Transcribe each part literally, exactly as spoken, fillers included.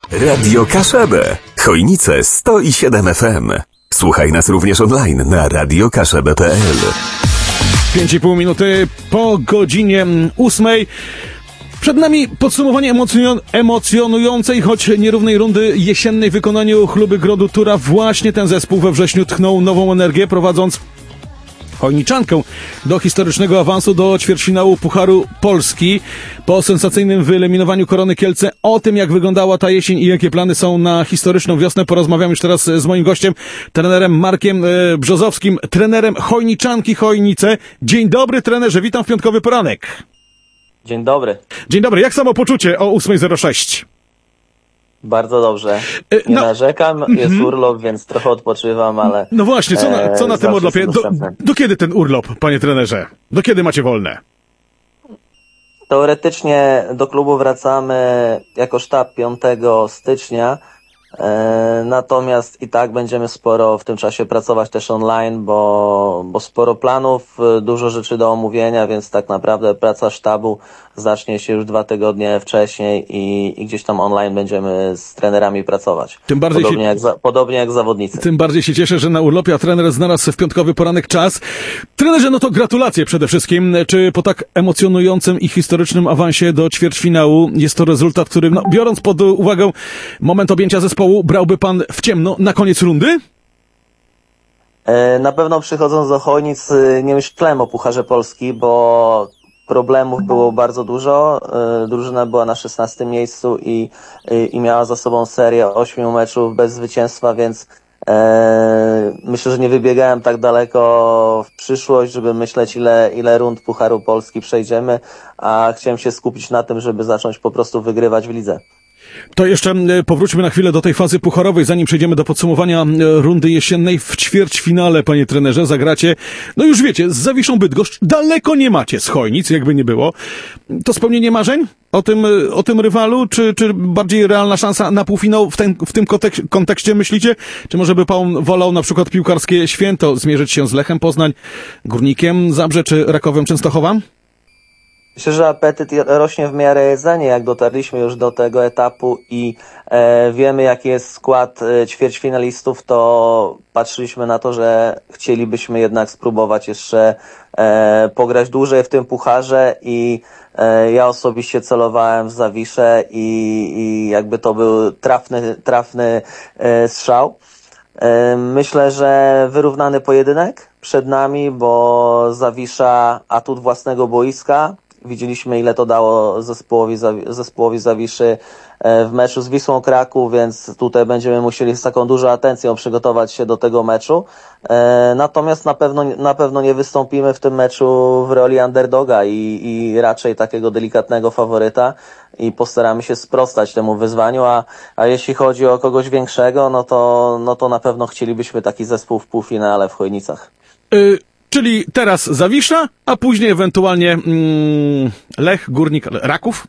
Radio Kaszebę. Chojnice sto siedem F M. Słuchaj nas również online na radio kaszebę kropka p l. Pięć i pół minuty po godzinie ósmej. Przed nami podsumowanie emocjon- emocjonującej, choć nierównej rundy jesiennej w wykonaniu Chluby Grodu Tura. Właśnie ten zespół we wrześniu tchnął nową energię, prowadząc Chojniczankę do historycznego awansu do ćwierćfinału Pucharu Polski. Po sensacyjnym wyeliminowaniu Korony Kielce, o tym jak wyglądała ta jesień i jakie plany są na historyczną wiosnę, porozmawiam już teraz z moim gościem, trenerem Markiem e, Brzozowskim, trenerem Chojniczanki Chojnice. Dzień dobry, trenerze, witam w piątkowy poranek. Dzień dobry. Dzień dobry, jak samopoczucie o ósma zero sześć? Bardzo dobrze. Nie no. narzekam, jest mm-hmm. urlop, więc trochę odpoczywam, ale... No właśnie, co na, co na tym urlopie? Do, do kiedy ten urlop, panie trenerze? Do kiedy macie wolne? Teoretycznie do klubu wracamy jako sztab piątego stycznia, e, natomiast i tak będziemy sporo w tym czasie pracować też online, bo, bo sporo planów, dużo rzeczy do omówienia, więc tak naprawdę praca sztabu zacznie się już dwa tygodnie wcześniej i, i gdzieś tam online będziemy z trenerami pracować. Tym bardziej podobnie, się, jak za, podobnie jak zawodnicy. Tym bardziej się cieszę, że na urlopie, a trener znalazł w piątkowy poranek czas. Trenerze, no to gratulacje przede wszystkim. Czy po tak emocjonującym i historycznym awansie do ćwierćfinału jest to rezultat, który, no, biorąc pod uwagę moment objęcia zespołu, brałby pan w ciemno na koniec rundy? Na pewno przychodząc do Chojnic nie myślałem o Pucharze Polski, bo problemów było bardzo dużo. Drużyna była na szesnastym miejscu i, i, i miała za sobą serię ośmiu meczów bez zwycięstwa, więc e, myślę, że nie wybiegałem tak daleko w przyszłość, żeby myśleć, ile, ile rund Pucharu Polski przejdziemy, a chciałem się skupić na tym, żeby zacząć po prostu wygrywać w lidze. To jeszcze powróćmy na chwilę do tej fazy pucharowej, zanim przejdziemy do podsumowania rundy jesiennej. W ćwierćfinale, panie trenerze, zagracie, no już wiecie, z Zawiszą Bydgoszcz. Daleko nie macie z Chojnic, jakby nie było. To spełnienie marzeń o tym, o tym rywalu, czy, czy bardziej realna szansa na półfinał w, ten, w tym kontek- kontekście myślicie? Czy może by pan wolał na przykład piłkarskie święto zmierzyć się z Lechem Poznań, Górnikiem Zabrze czy Rakowem Częstochowa? Myślę, że apetyt rośnie w miarę jedzenia, jak dotarliśmy już do tego etapu i e, wiemy, jaki jest skład e, ćwierćfinalistów, to patrzyliśmy na to, że chcielibyśmy jednak spróbować jeszcze e, pograć dłużej w tym pucharze i e, ja osobiście celowałem w Zawiszę i, i jakby to był trafny, trafny e, strzał. E, myślę, że wyrównany pojedynek przed nami, bo Zawisza atut własnego boiska. Widzieliśmy, ile to dało zespołowi, zespołowi Zawiszy w meczu z Wisłą Kraków, więc tutaj będziemy musieli z taką dużą atencją przygotować się do tego meczu. Natomiast na pewno, na pewno nie wystąpimy w tym meczu w roli underdoga i, i raczej takiego delikatnego faworyta i postaramy się sprostać temu wyzwaniu, a, a jeśli chodzi o kogoś większego, no to, no to na pewno chcielibyśmy taki zespół w półfinale w Chojnicach. Y- Czyli teraz Zawisza, a później ewentualnie mm, Lech, Górnik, Raków?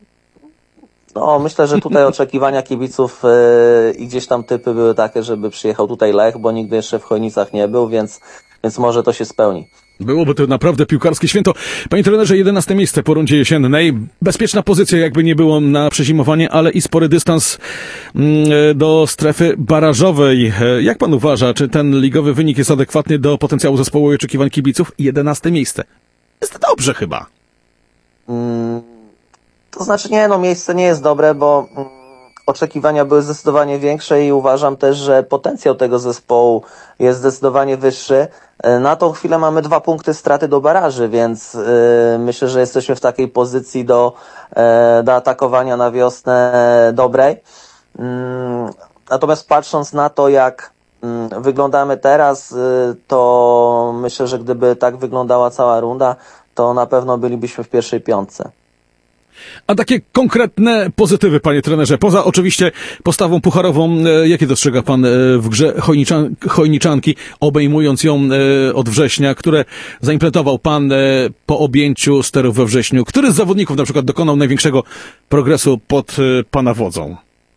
No, myślę, że tutaj oczekiwania kibiców yy, i gdzieś tam typy były takie, żeby przyjechał tutaj Lech, bo nigdy jeszcze w Chojnicach nie był, więc, więc może to się spełni. Byłoby to naprawdę piłkarskie święto. Panie trenerze, jedenaste miejsce po rundzie jesiennej. Bezpieczna pozycja, jakby nie było na przezimowanie, ale i spory dystans do strefy barażowej. Jak pan uważa, czy ten ligowy wynik jest adekwatny do potencjału zespołu i oczekiwań kibiców? jedenaste miejsce. Jest dobrze chyba. Hmm, to znaczy nie, no miejsce nie jest dobre, bo hmm, oczekiwania były zdecydowanie większe i uważam też, że potencjał tego zespołu jest zdecydowanie wyższy. Na tą chwilę mamy dwa punkty straty do baraży, więc yy, myślę, że jesteśmy w takiej pozycji do, yy, do atakowania na wiosnę dobrej. Yy, natomiast patrząc na to, jak yy, wyglądamy teraz, yy, to myślę, że gdyby tak wyglądała cała runda, to na pewno bylibyśmy w pierwszej piątce. A takie konkretne pozytywy, panie trenerze, poza oczywiście postawą pucharową, jakie dostrzega pan w grze Chojniczan- Chojniczanki, obejmując ją od września, które zaimplementował pan po objęciu sterów we wrześniu? Który z zawodników na przykład dokonał największego progresu pod pana wodzą?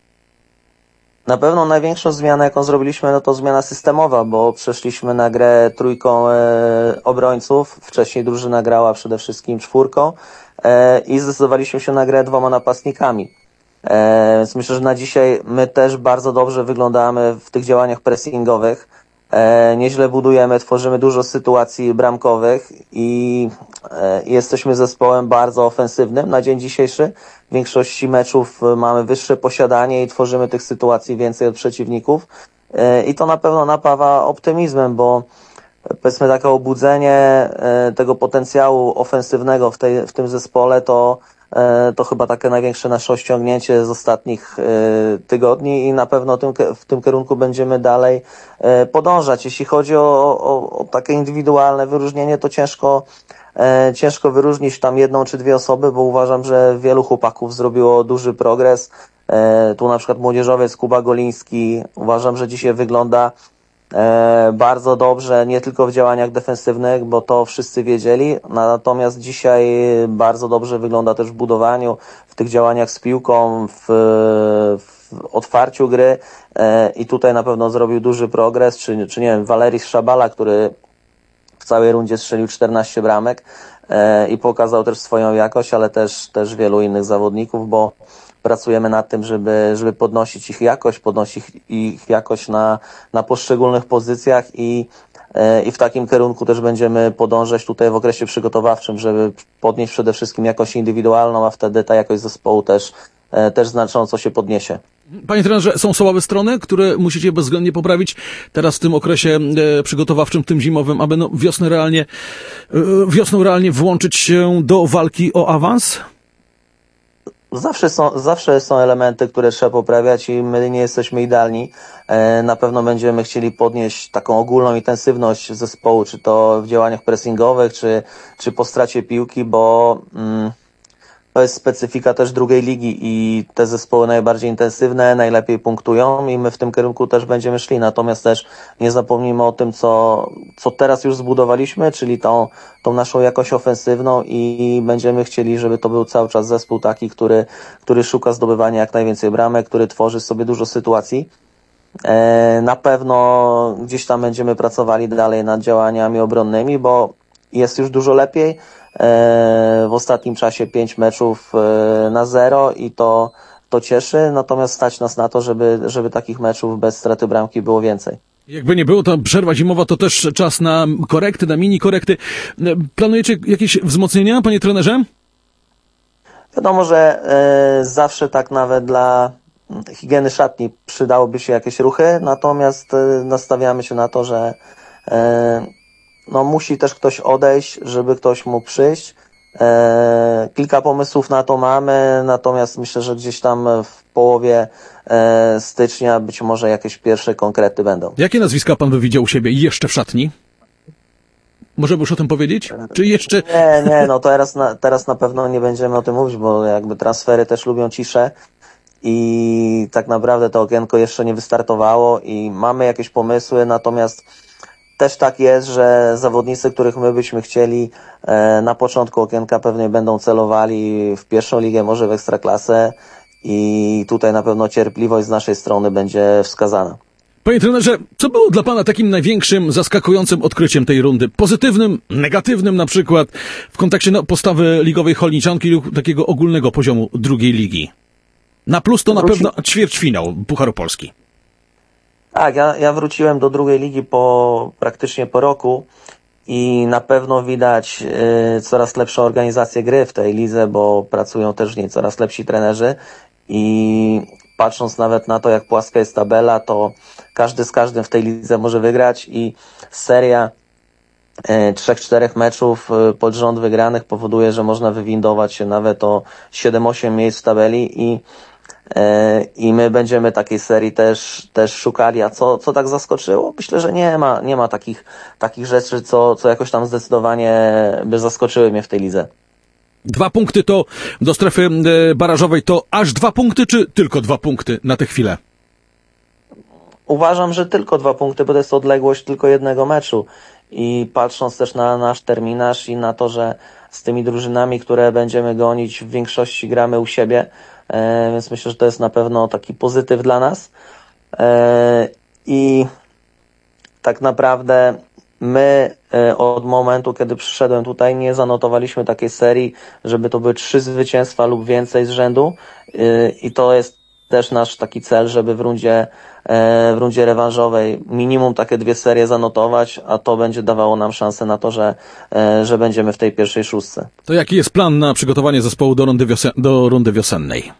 Na pewno największą zmianę, jaką zrobiliśmy, no to zmiana systemowa, bo przeszliśmy na grę trójką e, obrońców. Wcześniej drużyna grała przede wszystkim czwórką e, i zdecydowaliśmy się na grę dwoma napastnikami. E, więc myślę, że na dzisiaj my też bardzo dobrze wyglądamy w tych działaniach pressingowych. E, nieźle budujemy, tworzymy dużo sytuacji bramkowych i e, jesteśmy zespołem bardzo ofensywnym na dzień dzisiejszy. W większości meczów mamy wyższe posiadanie i tworzymy tych sytuacji więcej od przeciwników. E, I to na pewno napawa optymizmem, bo powiedzmy takie obudzenie e, tego potencjału ofensywnego w, tej, w tym zespole to to chyba takie największe nasze osiągnięcie z ostatnich tygodni i na pewno tym, w tym kierunku będziemy dalej podążać. Jeśli chodzi o, o, o takie indywidualne wyróżnienie, to ciężko, ciężko wyróżnić tam jedną czy dwie osoby, bo uważam, że wielu chłopaków zrobiło duży progres. Tu na przykład młodzieżowiec Kuba Goliński, uważam, że dzisiaj wygląda E, bardzo dobrze, nie tylko w działaniach defensywnych, bo to wszyscy wiedzieli, natomiast dzisiaj bardzo dobrze wygląda też w budowaniu, w tych działaniach z piłką, w, w otwarciu gry e, i tutaj na pewno zrobił duży progres, czy, czy nie wiem, Valeris Szabala, który w całej rundzie strzelił czternaście bramek e, i pokazał też swoją jakość, ale też, też wielu innych zawodników, bo pracujemy nad tym, żeby, żeby podnosić ich jakość, podnosić ich jakość na, na poszczególnych pozycjach i, e, i w takim kierunku też będziemy podążać tutaj w okresie przygotowawczym, żeby podnieść przede wszystkim jakość indywidualną, a wtedy ta jakość zespołu też, e, też znacząco się podniesie. Panie trenerze, są słabe strony, które musicie bezwzględnie poprawić teraz w tym okresie e, przygotowawczym, tym zimowym, aby no, wiosnę realnie, e, wiosną realnie włączyć się do walki o awans? Zawsze są, zawsze są elementy, które trzeba poprawiać i my nie jesteśmy idealni. E, na pewno będziemy chcieli podnieść taką ogólną intensywność zespołu, czy to w działaniach pressingowych, czy, czy po stracie piłki, bo mm, to jest specyfika też drugiej ligi i te zespoły najbardziej intensywne, najlepiej punktują i my w tym kierunku też będziemy szli. Natomiast też nie zapomnijmy o tym, co, co teraz już zbudowaliśmy, czyli tą, tą naszą jakość ofensywną i będziemy chcieli, żeby to był cały czas zespół taki, który, który szuka zdobywania jak najwięcej bramek, który tworzy sobie dużo sytuacji. E, na pewno gdzieś tam będziemy pracowali dalej nad działaniami obronnymi, bo jest już dużo lepiej. W ostatnim czasie pięć meczów na zero i to, to cieszy, natomiast stać nas na to, żeby, żeby takich meczów bez straty bramki było więcej. Jakby nie było, ta przerwa zimowa to też czas na korekty, na mini korekty. Planujecie jakieś wzmocnienia, panie trenerze? Wiadomo, że y, zawsze tak nawet dla higieny szatni przydałoby się jakieś ruchy, natomiast y, nastawiamy się na to, że y, no musi też ktoś odejść, żeby ktoś mógł przyjść. E, kilka pomysłów na to mamy, natomiast myślę, że gdzieś tam w połowie e, stycznia być może jakieś pierwsze konkrety będą. Jakie nazwiska pan by widział u siebie jeszcze w szatni? Możemy już o tym powiedzieć? Czy jeszcze... Nie, nie, no teraz na, teraz na pewno nie będziemy o tym mówić, bo jakby transfery też lubią ciszę i tak naprawdę to okienko jeszcze nie wystartowało i mamy jakieś pomysły, natomiast też tak jest, że zawodnicy, których my byśmy chcieli e, na początku okienka pewnie będą celowali w pierwszą ligę, może w Ekstraklasę i tutaj na pewno cierpliwość z naszej strony będzie wskazana. Panie trenerze, co było dla pana takim największym, zaskakującym odkryciem tej rundy? Pozytywnym, negatywnym na przykład w kontekście no, postawy ligowej Chojniczanki lub takiego ogólnego poziomu drugiej ligi? Na plus to na Wróci... pewno ćwierćfinał Pucharu Polski. Tak, ja, ja wróciłem do drugiej ligi po praktycznie po roku i na pewno widać y, coraz lepszą organizację gry w tej lidze, bo pracują też w niej coraz lepsi trenerzy i patrząc nawet na to, jak płaska jest tabela, to każdy z każdym w tej lidze może wygrać i seria y, trzech, czterech meczów y, pod rząd wygranych powoduje, że można wywindować się nawet o siedem osiem miejsc w tabeli i I my będziemy takiej serii też, też szukali. A co, co tak zaskoczyło? Myślę, że nie ma, nie ma takich, takich rzeczy, co, co jakoś tam zdecydowanie by zaskoczyły mnie w tej lidze. Dwa punkty to do strefy barażowej to aż dwa punkty, czy tylko dwa punkty na tę chwilę? Uważam, że tylko dwa punkty, bo to jest odległość tylko jednego meczu. I patrząc też na nasz terminarz i na to, że z tymi drużynami, które będziemy gonić, w większości gramy u siebie, e, więc myślę, że to jest na pewno taki pozytyw dla nas. E, I tak naprawdę my od momentu, kiedy przyszedłem tutaj, nie zanotowaliśmy takiej serii, żeby to były trzy zwycięstwa lub więcej z rzędu i to jest też nasz taki cel, żeby w rundzie, w rundzie rewanżowej minimum takie dwie serie zanotować, a to będzie dawało nam szansę na to, że, że będziemy w tej pierwszej szóstce. To jaki jest plan na przygotowanie zespołu do rundy, wiosen- do rundy wiosennej?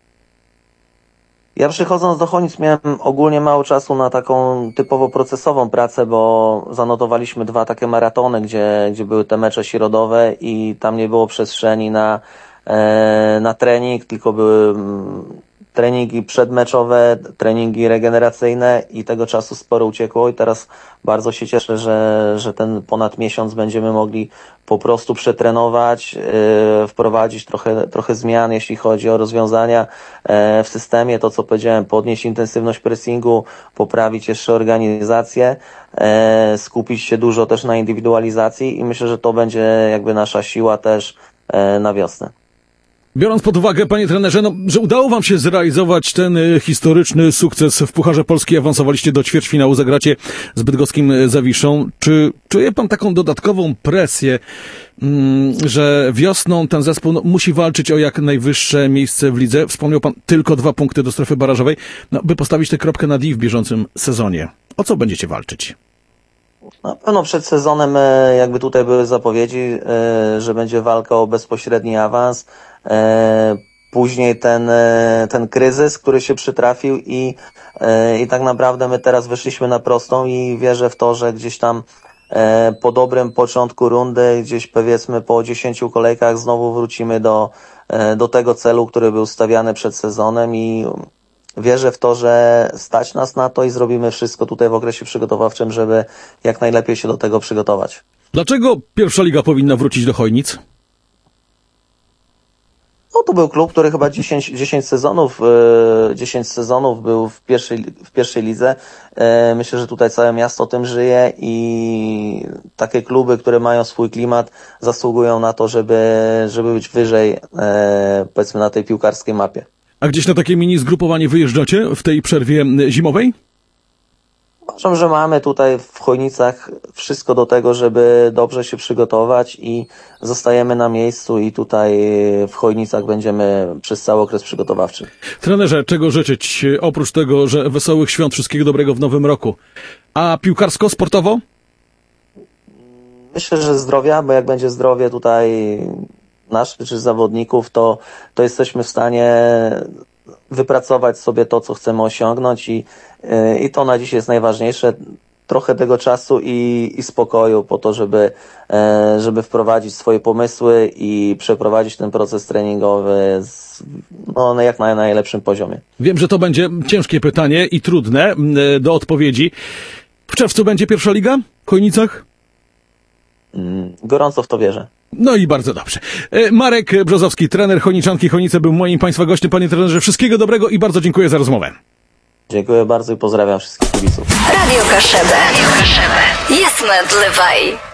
Ja przychodząc do Chojnic miałem ogólnie mało czasu na taką typowo procesową pracę, bo zanotowaliśmy dwa takie maratony, gdzie, gdzie były te mecze środowe i tam nie było przestrzeni na, e, na trening, tylko były treningi przedmeczowe, treningi regeneracyjne i tego czasu sporo uciekło i teraz bardzo się cieszę, że, że ten ponad miesiąc będziemy mogli po prostu przetrenować, yy, wprowadzić trochę, trochę zmian, jeśli chodzi o rozwiązania yy, w systemie, to co powiedziałem, podnieść intensywność pressingu, poprawić jeszcze organizację, yy, skupić się dużo też na indywidualizacji i myślę, że to będzie jakby nasza siła też yy, na wiosnę. Biorąc pod uwagę, panie trenerze, no, że udało wam się zrealizować ten y, historyczny sukces w Pucharze Polski, awansowaliście do ćwierćfinału, zagracie z bydgoskim Zawiszą. Czy czuje pan taką dodatkową presję, mm, że wiosną ten zespół no, musi walczyć o jak najwyższe miejsce w lidze? Wspomniał pan tylko dwa punkty do strefy barażowej, no, by postawić tę kropkę nad i w bieżącym sezonie. O co będziecie walczyć? Na pewno przed sezonem jakby tutaj były zapowiedzi, że będzie walka o bezpośredni awans. Później ten, ten kryzys, który się przytrafił i, i tak naprawdę my teraz wyszliśmy na prostą i wierzę w to, że gdzieś tam po dobrym początku rundy, gdzieś powiedzmy po dziesięciu kolejkach znowu wrócimy do, do tego celu, który był stawiany przed sezonem i wierzę w to, że stać nas na to i zrobimy wszystko tutaj w okresie przygotowawczym, żeby jak najlepiej się do tego przygotować. Dlaczego pierwsza liga powinna wrócić do Chojnic? No to był klub, który chyba dziesięć, dziesięć sezonów, dziesięć sezonów był w pierwszej, w pierwszej lidze. Myślę, że tutaj całe miasto tym żyje i takie kluby, które mają swój klimat, zasługują na to, żeby, żeby być wyżej, powiedzmy, na tej piłkarskiej mapie. A gdzieś na takie mini zgrupowanie wyjeżdżacie w tej przerwie zimowej? Uważam, że mamy tutaj w Chojnicach wszystko do tego, żeby dobrze się przygotować i zostajemy na miejscu i tutaj w Chojnicach będziemy przez cały okres przygotowawczy. Trenerze, czego życzyć oprócz tego, że wesołych świąt, wszystkiego dobrego w nowym roku? A piłkarsko, sportowo? Myślę, że zdrowia, bo jak będzie zdrowie tutaj naszych czy zawodników, to, to jesteśmy w stanie wypracować sobie to, co chcemy osiągnąć i, i to na dziś jest najważniejsze. Trochę tego czasu i, i spokoju po to, żeby, żeby wprowadzić swoje pomysły i przeprowadzić ten proces treningowy z, no, na jak na najlepszym poziomie. Wiem, że to będzie ciężkie pytanie i trudne do odpowiedzi. W czerwcu będzie pierwsza liga w Chojnicach? Gorąco w to wierzę. No i bardzo dobrze. Marek Brzozowski, trener Chojniczanki Chojnice, był moim państwa gościem. Panie trenerze, wszystkiego dobrego i bardzo dziękuję za rozmowę. Dziękuję bardzo i pozdrawiam wszystkich kibiców. Radio Kaszebę. Jest medlewaj.